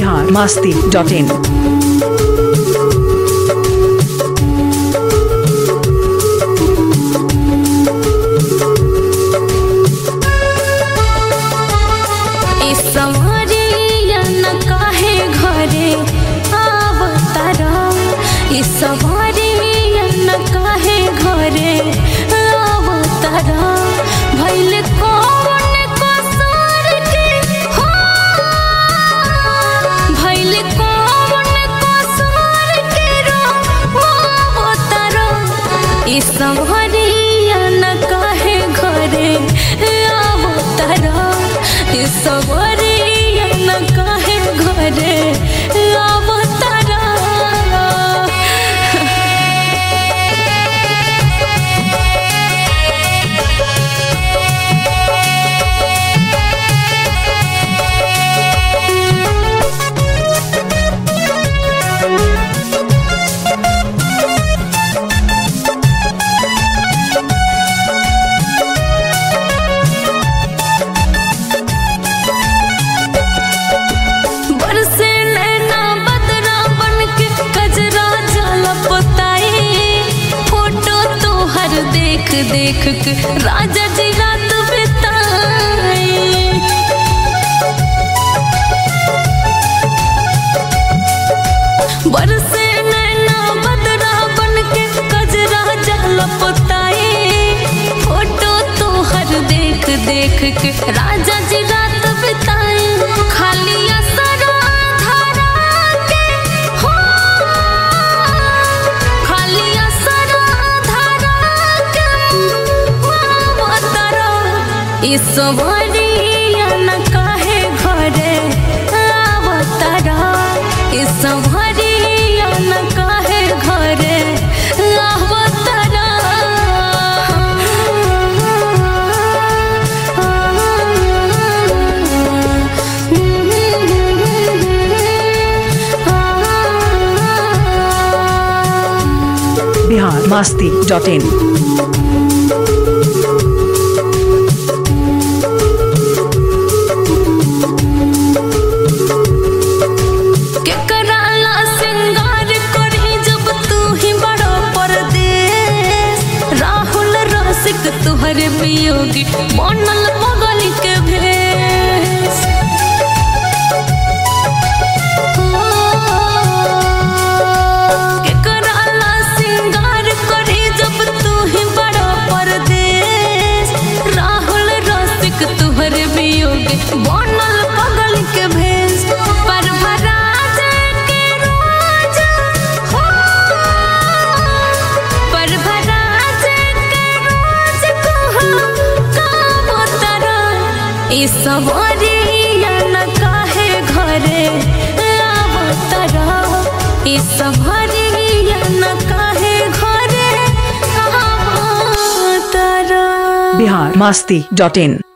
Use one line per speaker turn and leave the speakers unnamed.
biharmasti.in।
सवरिया न काहे घरे अवतारा, सवरिया न काहे घरे अवतारा। देख के राजा जी रात बिताए, बरसे नैना बदरा बन के कजरा जल पोताए। फोटो तो हर देख देख के राजा जी रात बिताए। खाली असरा धारा के हो, खाली असरा सवरिया न काहे घरे अवतारा, सवरिया न काहे घरे अवतारा।
biharmasti.in।
तुहर वियोगी बनल बगल के भेष, केकरा ला सिंगार करी जब तू ही बड़ा परदेश। राहुल रसिक तुहर वियोगी बनल बगल के भेष। पर भराज के रोज हो, पर भराज सवरिया न काहे घरे अवतारा, सवरिया न काहे घरे अवतारा।
biharmasti.in।